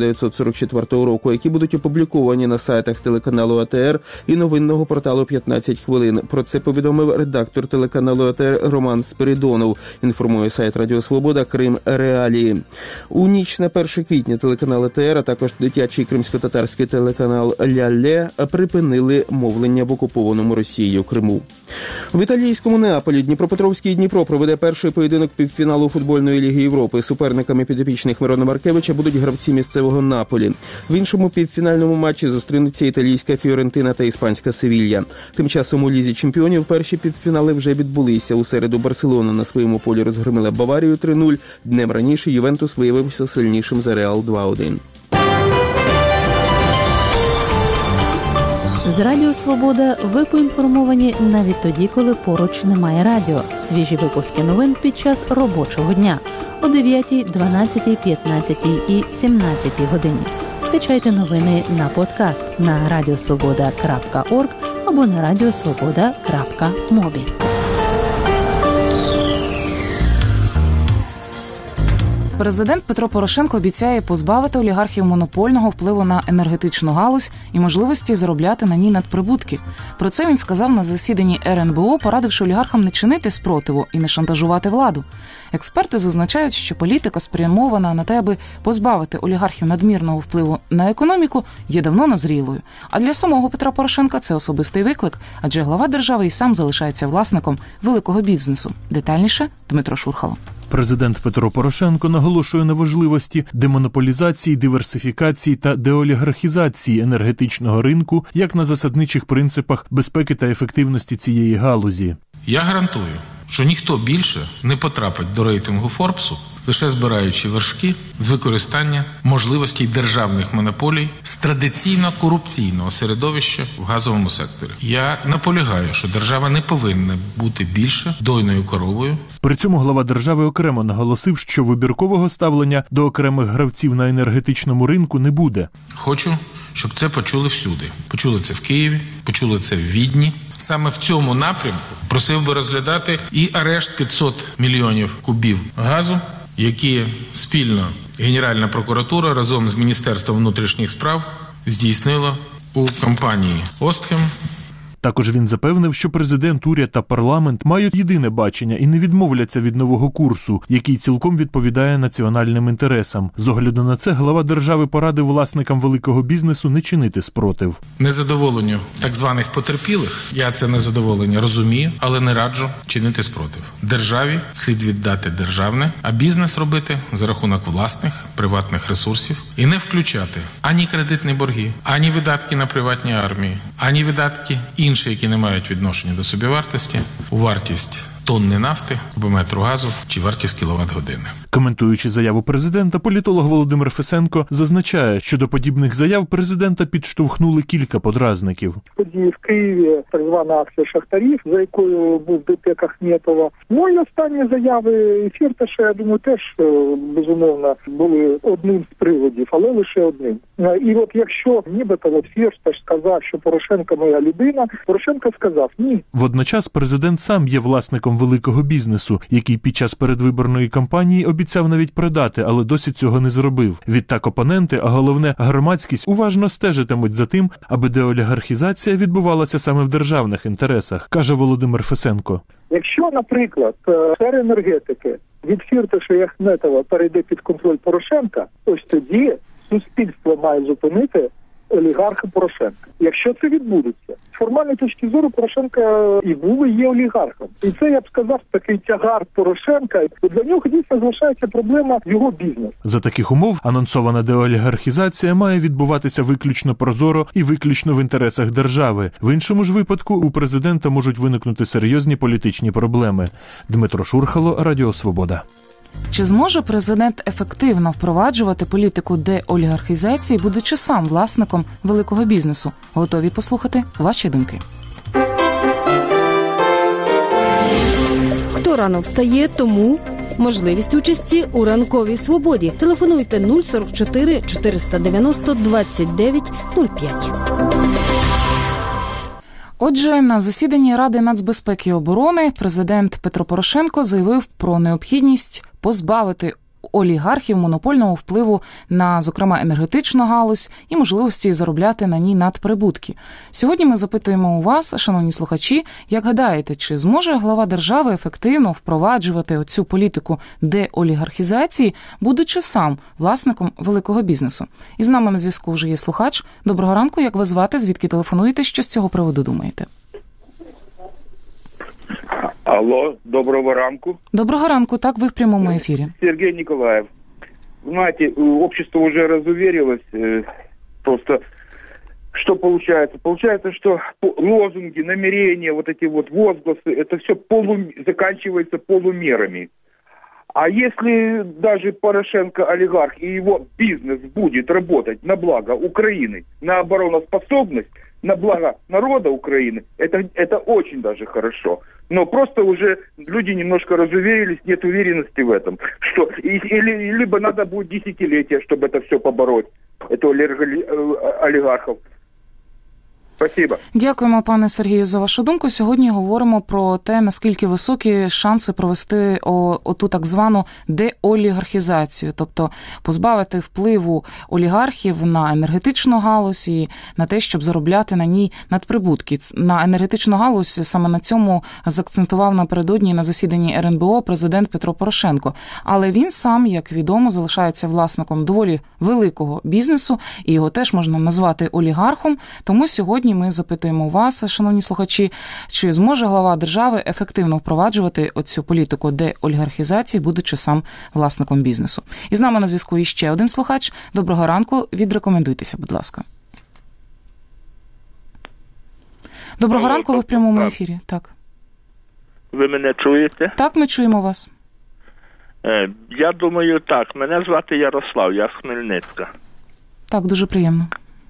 1944 року, які будуть опубліковані на сайтах телеканалу АТР і новинного порталу 15 хвилин. Про це повідомив редактор телеканалу АТР Роман Спиридонов, інформує сайт Радіо Свобода Крим Реалії. У ніч на 1 квітня телеканал АТР, а також дитячий кримсько-татарський телеканал Ля-Ле припинили мовлення в окупованому Росією Криму. В італійському Неаполі Дніпропетровський Дніпро проведе перший поєдинок півфіналу футбольної ліги Європи. Суперниками підопічних Мирона Маркевича будуть гравці місцевого Наполі. В іншому півфінальному матчі зустрінуться італійська Фіорентина та іспанська Севілья. Тим часом у Лізі чемпіонів перші півфінали вже відбулися. У середу Барселона на своєму полі розгромила Баварію 3-0. Днем раніше Ювентус виявився сильнішим за Реал 2-1. З Радіо Свобода ви поінформовані навіть тоді, коли поруч немає радіо. Свіжі випуски новин під час робочого дня о 9, 12, 15 і 17 годині. Скачайте новини на подкаст на radiosvoboda.org або на radiosvoboda.mobi. Президент Петро Порошенко обіцяє позбавити олігархів монопольного впливу на енергетичну галузь і можливості заробляти на ній надприбутки. Про це він сказав на засіданні РНБО, порадивши олігархам не чинити спротиву і не шантажувати владу. Експерти зазначають, що політика, спрямована на те, аби позбавити олігархів надмірного впливу на економіку, є давно назрілою. А для самого Петра Порошенка це особистий виклик, адже глава держави і сам залишається власником великого бізнесу. Детальніше Дмитро Шурхало. Президент Петро Порошенко наголошує на важливості демонополізації, диверсифікації та деолігархізації енергетичного ринку як на засадничих принципах безпеки та ефективності цієї галузі. Я гарантую, що ніхто більше не потрапить до рейтингу Форбсу, лише збираючи вершки з використання можливостей державних монополій з традиційно корупційного середовища в газовому секторі. Я наполягаю, що держава не повинна бути більше дойною коровою. При цьому глава держави окремо наголосив, що вибіркового ставлення до окремих гравців на енергетичному ринку не буде. Хочу, щоб це почули всюди. Почули це в Києві, почули це в Відні. Саме в цьому напрямку просив би розглядати і арешт 500 мільйонів кубів газу, які спільно Генеральна прокуратура разом з Міністерством внутрішніх справ здійснила у компанії «Остхем». Також він запевнив, що президент, уряд та парламент мають єдине бачення і не відмовляться від нового курсу, який цілком відповідає національним інтересам. З огляду на це глава держави порадив власникам великого бізнесу не чинити спротив. Незадоволенню так званих потерпілих, я це незадоволення розумію, але не раджу чинити спротив. Державі слід віддати державне, а бізнес робити за рахунок власних, приватних ресурсів і не включати ані кредитні борги, ані видатки на приватні армії, ані видатки інші, які не мають відношення до собівартості, у вартість тонни нафти, кубометру газу чи вартість кіловат-години. Коментуючи заяву президента, політолог Володимир Фесенко зазначає, що до подібних заяв президента підштовхнули кілька подразників. Події в Києві, так звана акція шахтарів, за якою був ДТЕК Ахметова. Ну і останні заяви Фірташа, я думаю, теж, безумовно, були одним з приводів, але лише одним. І от якщо нібито Фірташ сказав, що Порошенко моя людина, Порошенко сказав ні. Водночас президент сам є власником великого бізнесу, який під час передвиборної кампанії обіцяв навіть продати, але досі цього не зробив. Відтак опоненти, а головне громадськість, уважно стежитимуть за тим, аби деолігархізація відбувалася саме в державних інтересах, каже Володимир Фесенко. Якщо, наприклад, сфера енергетики від Фірташа і Ахметова перейде під контроль Порошенка, ось тоді суспільство має зупинити олігарха Порошенка. Якщо це відбудеться, з формальної точки зору Порошенка і був, і є олігархом. І це, я б сказав, такий тягар Порошенка. І для нього дійсно залишається проблема його бізнесу. За таких умов анонсована деолігархізація має відбуватися виключно прозоро і виключно в інтересах держави. В іншому ж випадку у президента можуть виникнути серйозні політичні проблеми. Дмитро Шурхало, Радіо Свобода. Чи зможе президент ефективно впроваджувати політику деолігархізації, будучи сам власником великого бізнесу? Готові послухати ваші думки. Хто рано встає, тому можливість участі у ранковій свободі. Телефонуйте 044 490 29 05. Отже, на засіданні Ради нацбезпеки і оборони президент Петро Порошенко заявив про необхідність позбавити олігархів монопольного впливу на, зокрема, енергетичну галузь і можливості заробляти на ній надприбутки. Сьогодні ми запитуємо у вас, шановні слухачі, як гадаєте, чи зможе глава держави ефективно впроваджувати оцю політику деолігархізації, будучи сам власником великого бізнесу? І з нами на зв'язку вже є слухач. Доброго ранку, як вас звати, звідки телефонуєте, що з цього приводу думаєте? Алло, доброго ранку. Доброго ранку, так, ви в прямому ефірі. Сергей Николаев. Знаете, общество уже разуверилось, просто что получается? Получается, что лозунги, намерения, вот эти вот возгласы, это все заканчивается полумерами. А если даже Порошенко олигарх и его бизнес будет работать на благо Украины, на обороноспособность, на благо народа Украины, это очень даже хорошо. Но просто уже люди немножко разуверились, нет уверенности в этом. Что либо надо будет десятилетия, чтобы это все побороть, это олигархов. Спасибо. Дякуємо, пане Сергію, за вашу думку. Сьогодні говоримо про те, наскільки високі шанси провести оту так звану деолігархізацію, тобто позбавити впливу олігархів на енергетичну галузь і на те, щоб заробляти на ній надприбутки. На енергетичну галузь саме на цьому заакцентував напередодні на засіданні РНБО президент Петро Порошенко. Але він сам, як відомо, залишається власником доволі великого бізнесу, і його теж можна назвати олігархом. Тому сьогодні ми запитуємо вас, шановні слухачі, чи зможе глава держави ефективно впроваджувати оцю політику деолігархізації, будучи сам власником бізнесу. І з нами на зв'язку іще один слухач. Доброго ранку, відрекомендуйтеся, будь ласка. Доброго ранку, ви в прямому ефірі. Так. Ви мене чуєте? Так, ми чуємо вас. Я думаю, так. Мене звати Ярослав, я з Хмельницька. Так, дуже приємно.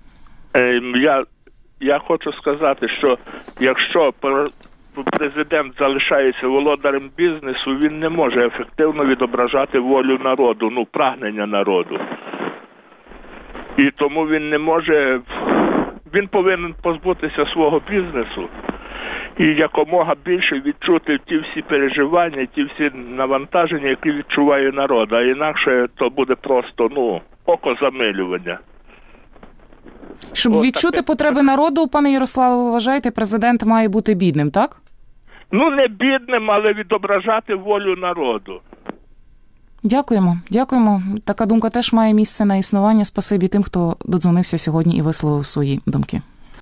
Я хочу сказати, що якщо президент залишається володарем бізнесу, він не може ефективно відображати волю народу, прагнення народу. І тому він не може, він повинен позбутися свого бізнесу і якомога більше відчути ті всі переживання, ті всі навантаження, які відчуває народ. А інакше то буде просто, окозамилювання. Щоб відчути потреби народу, пане Ярославе, ви вважаєте, президент має бути бідним, так? Не бідним, але відображати волю народу. Дякуємо. Така думка теж має місце на існування. Спасибі тим, хто додзвонився сьогодні і висловив свої думки.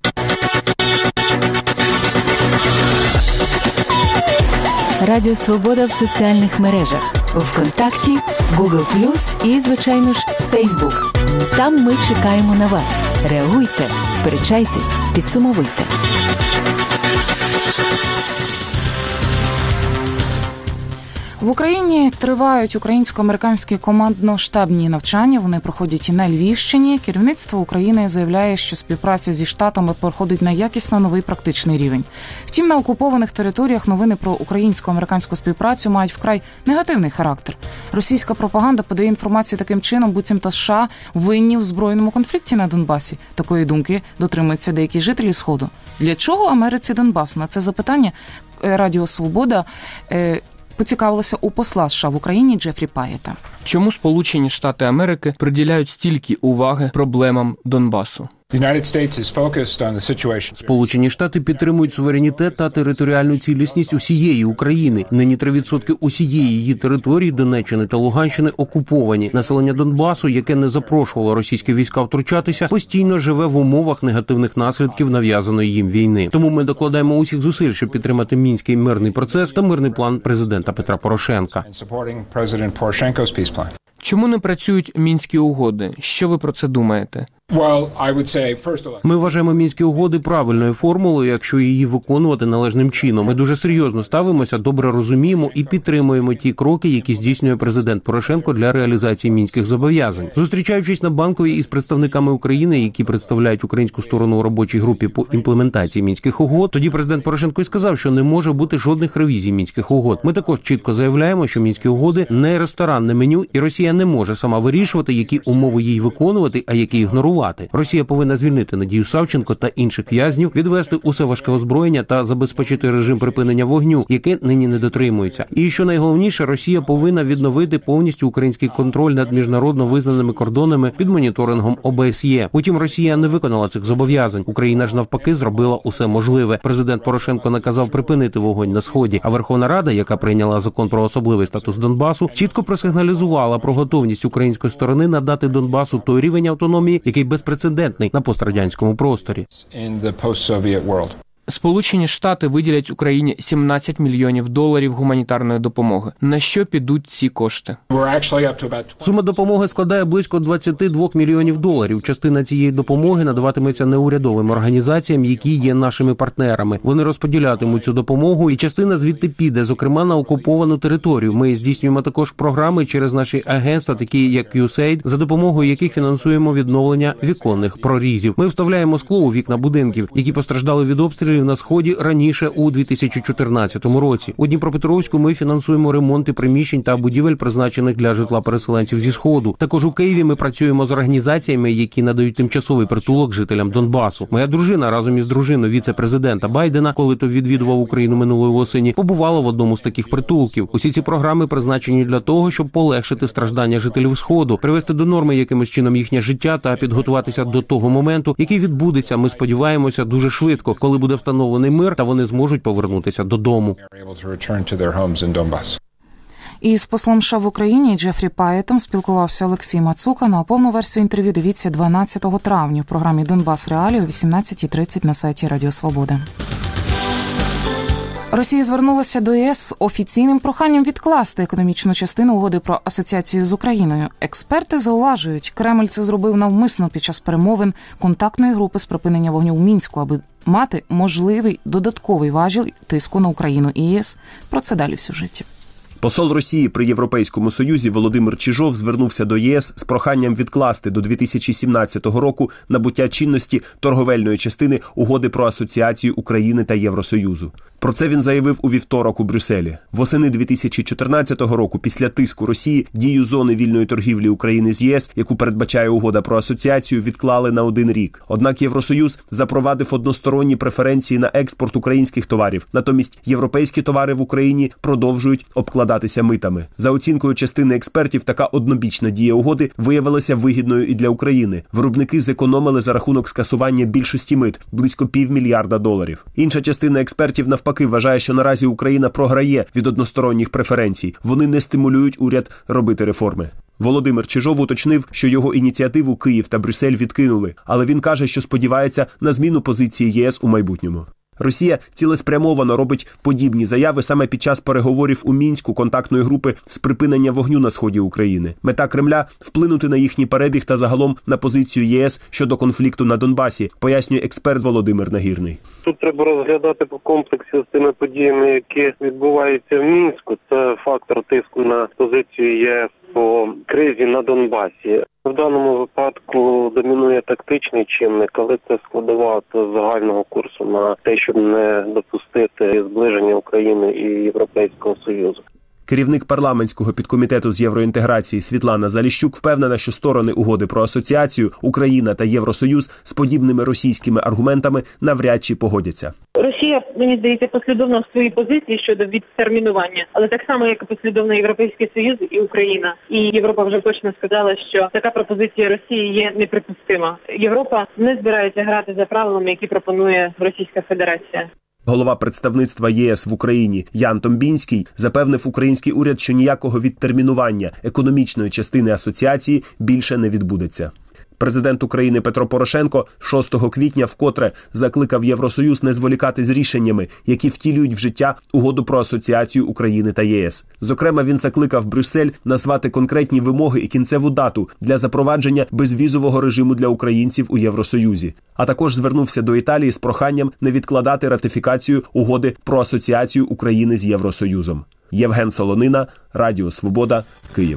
Радіо Свобода в соціальних мережах. ВКонтакті, Google+, і, звичайно ж, Facebook. Там ми чекаємо на вас. Реагуйте, сперечайтесь, підсумовуйте. В Україні тривають українсько-американські командно-штабні навчання. Вони проходять і на Львівщині. Керівництво України заявляє, що співпраця зі Штатами переходить на якісно новий практичний рівень. Втім, на окупованих територіях новини про українсько-американську співпрацю мають вкрай негативний характер. Російська пропаганда подає інформацію таким чином, буцімто США винні в збройному конфлікті на Донбасі. Такої думки дотримуються деякі жителі Сходу. Для чого Америці Донбас? На це запитання Радіо Свобода поцікавилася у посла США в Україні Джефрі Паєта. Чому Сполучені Штати Америки приділяють стільки уваги проблемам Донбасу? Сполучені Штати підтримують суверенітет та територіальну цілісність усієї України. Нині 3% усієї її території Донеччини та Луганщини окуповані. Населення Донбасу, яке не запрошувало російські війська втручатися, постійно живе в умовах негативних наслідків нав'язаної їм війни. Тому ми докладаємо усіх зусиль, щоб підтримати мінський мирний процес та мирний план президента Петра Порошенка. Чому не працюють Мінські угоди? Що ви про це думаєте? Ми вважаємо Мінські угоди правильною формулою, якщо її виконувати належним чином. Ми дуже серйозно ставимося, добре розуміємо і підтримуємо ті кроки, які здійснює президент Порошенко для реалізації мінських зобов'язань. Зустрічаючись на Банковій із представниками України, які представляють українську сторону у робочій групі по імплементації Мінських угод, тоді президент Порошенко і сказав, що не може бути жодних ревізій Мінських угод. Ми також чітко заявляємо, що Мінські угоди не ресторанне меню, і Росія не може сама вирішувати, які умови їй виконувати, а які ігнорувати. Росія повинна звільнити Надію Савченко та інших в'язнів, відвести усе важке озброєння та забезпечити режим припинення вогню, яке нині не дотримується. І що найголовніше, Росія повинна відновити повністю український контроль над міжнародно визнаними кордонами під моніторингом ОБСЄ. Утім, Росія не виконала цих зобов'язань. Україна ж навпаки зробила усе можливе. Президент Порошенко наказав припинити вогонь на Сході, а Верховна Рада, яка прийняла закон про особливий статус Донбасу, чітко просигналізувала про готовність української сторони надати Донбасу той рівень автономії, який безпрецедентний на пострадянському просторі. Сполучені Штати виділять Україні $17 мільйонів гуманітарної допомоги. На що підуть ці кошти? Сума допомоги складає близько $22 мільйонів. Частина цієї допомоги надаватиметься неурядовим організаціям, які є нашими партнерами. Вони розподілятимуть цю допомогу, і частина звідти піде, зокрема на окуповану територію. Ми здійснюємо також програми через наші агентства, такі як USAID, за допомогою яких фінансуємо відновлення віконних прорізів. Ми вставляємо скло у вікна будинків, які постраждали від обстрілів на Сході раніше у 2014 році. У Дніпропетровську ми фінансуємо ремонти приміщень та будівель, призначених для житла переселенців зі Сходу. Також у Києві ми працюємо з організаціями, які надають тимчасовий притулок жителям Донбасу. Моя дружина разом із дружиною віце-президента Байдена, коли той відвідував Україну минулої осені, побувала в одному з таких притулків. Усі ці програми призначені для того, щоб полегшити страждання жителів Сходу, привести до норми якимось чином їхнє життя та підготуватися до того моменту, який відбудеться, ми сподіваємося, дуже швидко, коли буде встановлений мир та вони зможуть повернутися додому. Із послом США в Україні Джефрі Паєтом спілкувався Олексій Мацука. На повну версію інтерв'ю дивіться 12 травня в програмі «Донбас Реалії» о 18:30 на сайті Радіо Свобода. Росія звернулася до ЄС з офіційним проханням відкласти економічну частину угоди про асоціацію з Україною. Експерти зауважують, Кремль це зробив навмисно під час перемовин контактної групи з припинення вогню в Мінську, аби мати можливий додатковий важіль тиску на Україну і ЄС. Про це далі в сюжеті. Посол Росії при Європейському Союзі Володимир Чижов звернувся до ЄС з проханням відкласти до 2017 року набуття чинності торговельної частини угоди про асоціацію України та Євросоюзу. Про це він заявив у вівторок у Брюсселі. Восени 2014 року, після тиску Росії, дію зони вільної торгівлі України з ЄС, яку передбачає угода про асоціацію, відклали на 1 рік. Однак Євросоюз запровадив односторонні преференції на експорт українських товарів. Натомість європейські товари в Україні продовжують обкладатися митами. За оцінкою частини експертів, така однобічна дія угоди виявилася вигідною і для України. Виробники зекономили за рахунок скасування більшості мит – близько $500 мільярда. Інша частина експертів навпаки вважає, що наразі Україна програє від односторонніх преференцій. Вони не стимулюють уряд робити реформи. Володимир Чижов уточнив, що його ініціативу Київ та Брюссель відкинули, але він каже, що сподівається на зміну позиції ЄС у майбутньому. Росія цілеспрямовано робить подібні заяви саме під час переговорів у Мінську контактної групи з припинення вогню на сході України. Мета Кремля – вплинути на їхній перебіг та загалом на позицію ЄС щодо конфлікту на Донбасі, пояснює експерт Володимир Нагірний. Тут треба розглядати по комплексі з тими подіями, які відбуваються в Мінську. Це фактор тиску на позицію ЄС по кризі на Донбасі. В даному випадку домінує тактичний чинник, але це складова загального курсу на те, щоб не допустити зближення України і Європейського Союзу. Керівник парламентського підкомітету з євроінтеграції Світлана Заліщук впевнена, що сторони угоди про асоціацію, Україна та Євросоюз, з подібними російськими аргументами навряд чи погодяться. Росія, мені здається, послідовна в своїй позиції щодо відтермінування, але так само, як і послідовно Європейський Союз і Україна. І Європа вже точно сказала, що така пропозиція Росії є неприпустима. Європа не збирається грати за правилами, які пропонує Російська Федерація. Голова представництва ЄС в Україні Ян Томбінський запевнив український уряд, що ніякого відтермінування економічної частини асоціації більше не відбудеться. Президент України Петро Порошенко 6 квітня вкотре закликав Євросоюз не зволікати з рішеннями, які втілюють в життя угоду про асоціацію України та ЄС. Зокрема, він закликав Брюссель назвати конкретні вимоги і кінцеву дату для запровадження безвізового режиму для українців у Євросоюзі. А також звернувся до Італії з проханням не відкладати ратифікацію угоди про асоціацію України з Євросоюзом. Євген Солонина, Радіо Свобода, Київ.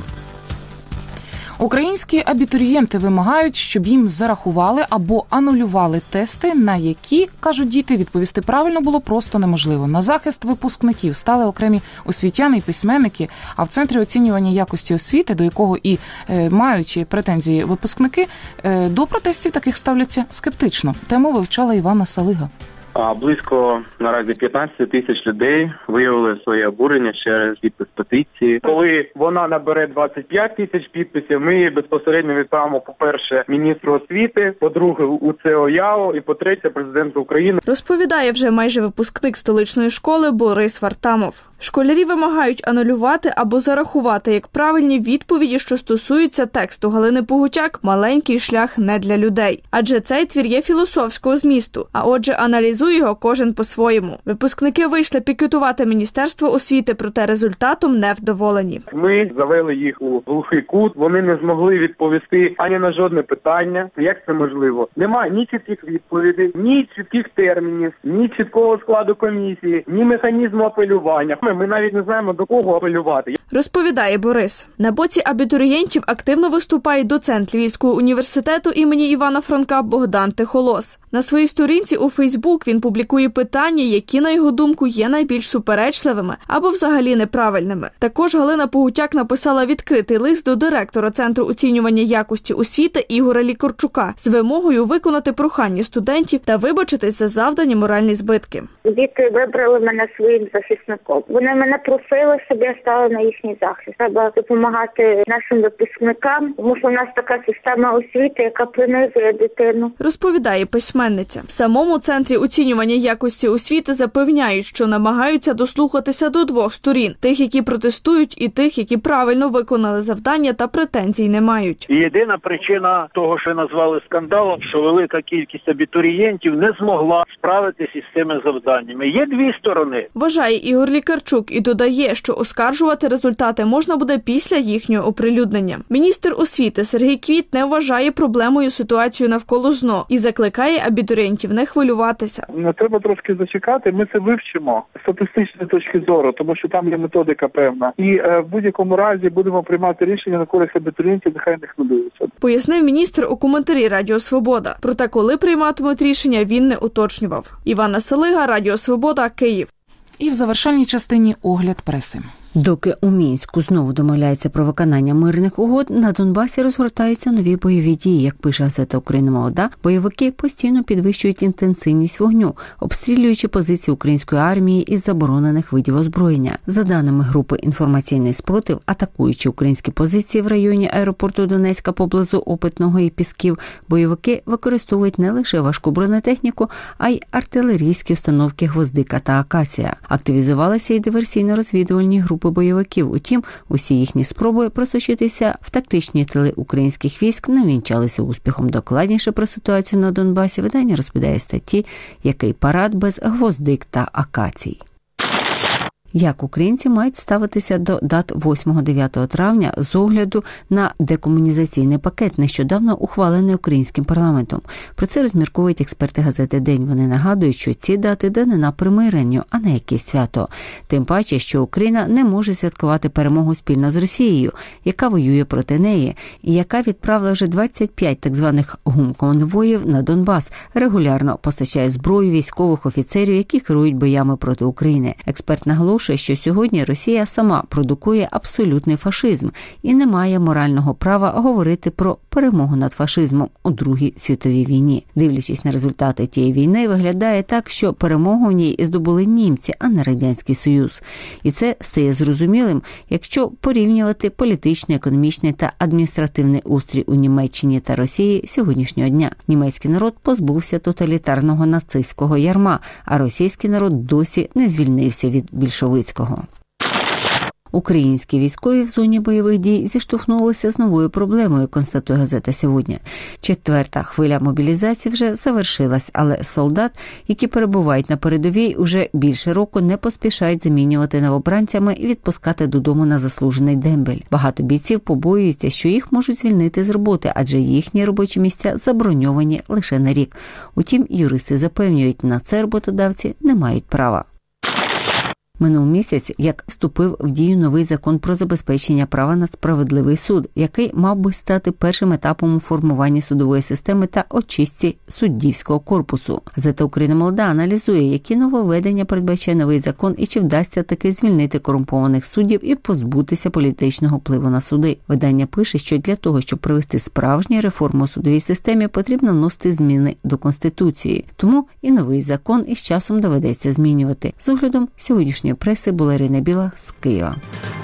Українські абітурієнти вимагають, щоб їм зарахували або анулювали тести, на які, кажуть діти, відповісти правильно було просто неможливо. На захист випускників стали окремі освітяни і письменники, а в Центрі оцінювання якості освіти, до якого і мають претензії випускники, до протестів таких ставляться скептично. Тему вивчала Івана Салига. Близько наразі 15 тисяч людей виявили своє обурення через підпис петиції. Коли вона набере 25 тисяч підписів, ми її безпосередньо відправимо, по-перше, міністру освіти, по-друге, УЦО ЯО і, по-третє, президенту України. Розповідає вже майже випускник столичної школи Борис Вартамов. Школярі вимагають анулювати або зарахувати як правильні відповіді, що стосуються тексту Галини Погутяк «Маленький шлях не для людей». Адже цей твір є філософського змісту, а отже аналізує його кожен по-своєму. Випускники вийшли пікетувати Міністерство освіти, проте результатом невдоволені. Ми завели їх у глухий кут, вони не змогли відповісти ані на жодне питання. Як це можливо? Немає ні чітких відповідей, ні чітких термінів, ні чіткого складу комісії, ні механізму апелювання. Ми навіть не знаємо, до кого апелювати. Розповідає Борис. На боці абітурієнтів активно виступає доцент Львівського університету імені Івана Франка Богдан Тихолос. На своїй сторінці у Фейсбук він публікує питання, які, на його думку, є найбільш суперечливими або взагалі неправильними. Також Галина Погутяк написала відкритий лист до директора Центру оцінювання якості освіти Ігоря Лікорчука з вимогою виконати прохання студентів та вибачитись за завдані моральні збитки. Діти вибрали мене своїм захисником. Вони мене просили, щоб я стала на їхній захист. Треба допомагати нашим випускникам, тому що в нас така система освіти, яка принижує дитину. Розповідає письменниця. В самому Центрі оцінювання якості освіти запевняють, що намагаються дослухатися до двох сторін. Тих, які протестують, і тих, які правильно виконали завдання та претензій не мають. І єдина причина того, що назвали скандалом, що велика кількість абітурієнтів не змогла справитися із цими завданнями. Є дві сторони. Вважає Ігор Лікарчук і додає, що оскаржувати результати можна буде після їхнього оприлюднення. Міністр освіти Сергій Квіт не вважає проблемою ситуацію навколо ЗНО і закликає абітурієнтів не хвилюватися. Треба трошки зачекати, ми це вивчимо з статистичної точки зору, тому що там є методика певна. І в будь-якому разі будемо приймати рішення на користь абітурієнтів, нехай не хвилюються. Пояснив міністр у коментарі Радіо Свобода. Проте, коли прийматимуть рішення, він не уточнював. Івана Салига, Радіо Свобода, Київ. І в завершальній частині огляд преси. Доки у Мінську знову домовляється про виконання мирних угод, на Донбасі розгортаються нові бойові дії. Як пише газета «Україна молода», бойовики постійно підвищують інтенсивність вогню, обстрілюючи позиції української армії із заборонених видів озброєння. За даними групи «Інформаційний спротив», атакуючи українські позиції в районі аеропорту Донецька поблизу Опитного і Пісків, бойовики використовують не лише важку бронетехніку, а й артилерійські установки «Гвоздика» та «Акація». Активізувалися і диверсійно-розвідувальні групи бойовиків. Утім, усі їхні спроби просочитися в тактичні тили українських військ не вінчалися успіхом. Докладніше про ситуацію на Донбасі видання розповідає статті «Який парад без гвоздик та акацій». Як українці мають ставитися до дат 8-9 травня з огляду на декомунізаційний пакет, нещодавно ухвалений українським парламентом. Про це розмірковують експерти газети «День». Вони нагадують, що ці дати данина примиренню, а не якесь свято. Тим паче, що Україна не може святкувати перемогу спільно з Росією, яка воює проти неї, і яка відправила вже 25 так званих гумконвоїв на Донбас, регулярно постачає зброю військових офіцерів, які керують боями проти України. Експерт наголошує, що сьогодні Росія сама продукує абсолютний фашизм і не має морального права говорити про перемогу над фашизмом у Другій світовій війні. Дивлячись на результати тієї війни, виглядає так, що перемогу в ній здобули німці, а не Радянський Союз. І це стає зрозумілим, якщо порівнювати політичний, економічний та адміністративний устрій у Німеччині та Росії сьогоднішнього дня. Німецький народ позбувся тоталітарного нацистського ярма, а російський народ досі не звільнився від більшовицького. Українські військові в зоні бойових дій зіштовхнулися з новою проблемою, констатує газета «Сьогодні». 4-та хвиля мобілізації вже завершилась, але солдат, які перебувають на передовій, уже більше року не поспішають замінювати новобранцями і відпускати додому на заслужений дембель. Багато бійців побоюються, що їх можуть звільнити з роботи, адже їхні робочі місця заброньовані лише на рік. Утім, юристи запевнюють, на це роботодавці не мають права. Минув місяць, як вступив в дію новий закон про забезпечення права на справедливий суд, який мав би стати першим етапом у формуванні судової системи та очистці суддівського корпусу. Газета «Україна молода» аналізує, які нововведення передбачає новий закон і чи вдасться таки звільнити корумпованих суддів і позбутися політичного впливу на суди. Видання пише, що для того, щоб провести справжню реформу у судовій системі, потрібно вносити зміни до Конституції. Тому і новий закон із часом доведеться змінювати. З оглядом сьогоднішньої преси була Ірина Біла з Києва.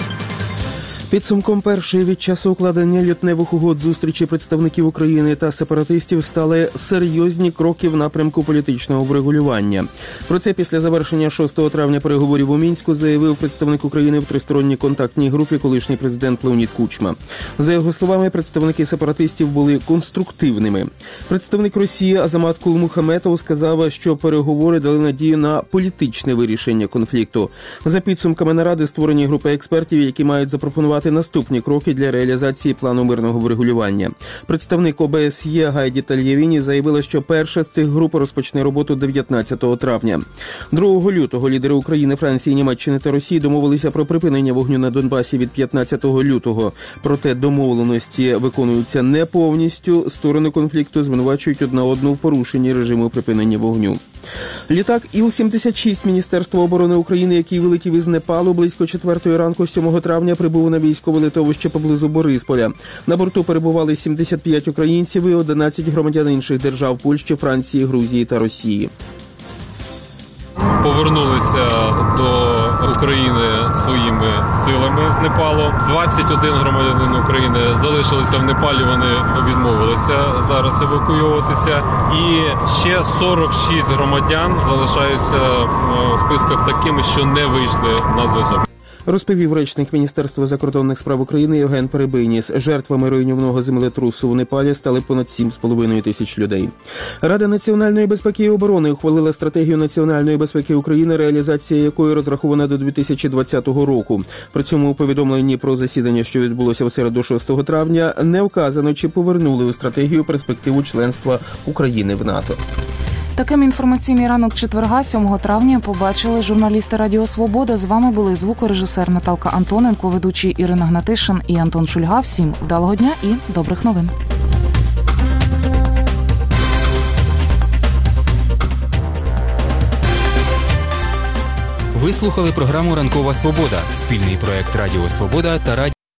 Підсумком першої від часу укладення лютневих угод зустрічі представників України та сепаратистів стали серйозні кроки в напрямку політичного врегулювання. Про це після завершення 6 травня переговорів у Мінську заявив представник України в тристоронній контактній групі колишній президент Леонід Кучма. За його словами, представники сепаратистів були конструктивними. Представник Росії Азамат Кулмухаметов сказав, що переговори дали надію на політичне вирішення конфлікту. За підсумками наради створені групи експертів, які мають запропонувати наступні кроки для реалізації плану мирного врегулювання. Представник ОБСЄ Гайді Тальєвіні заявила, що перша з цих груп розпочне роботу 19 травня. 2 лютого лідери України, Франції, Німеччини та Росії домовилися про припинення вогню на Донбасі від 15 лютого. Проте домовленості виконуються не повністю. Сторони конфлікту звинувачують одна одну в порушенні режиму припинення вогню. Літак Іл-76 Міністерства оборони України, який вилетів із Непалу близько 4 ранку 7 травня, прибув на військове литовище поблизу Борисполя. На борту перебували 75 українців і 11 громадян інших держав – Польщі, Франції, Грузії та Росії. Повернулися до України своїми силами з Непалу. 21 громадянин України залишилися в Непалі, вони відмовилися зараз евакуюватися. І ще 46 громадян залишаються в списках такими, що не вийшли на зв'язок. Розповів речник Міністерства закордонних справ України Євген Перебийніс. Жертвами руйнівного землетрусу у Непалі стали понад 7,5 тисяч людей. Рада національної безпеки і оборони ухвалила стратегію національної безпеки України, реалізація якої розрахована до 2020 року. При цьому у повідомленні про засідання, що відбулося в середу 6 травня, не вказано, чи повернули у стратегію перспективу членства України в НАТО. Таким інформаційний ранок четверга, 7 травня, побачили журналісти Радіо Свобода. З вами були звукорежисер Наталка Антоненко, ведучі Ірина Гнатишин і Антон Шульга. Всім вдалого дня і добрих новин. Ви слухали програму «Ранкова свобода» – спільний проект Радіо Свобода та Радіо